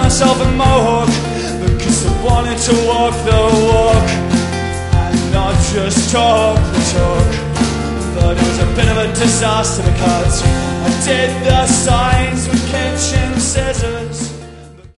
myself a mohawk because I wanted to walk the walk and not just talk the talk. But it was a bit of a disaster because I did the signs with kitchen scissors.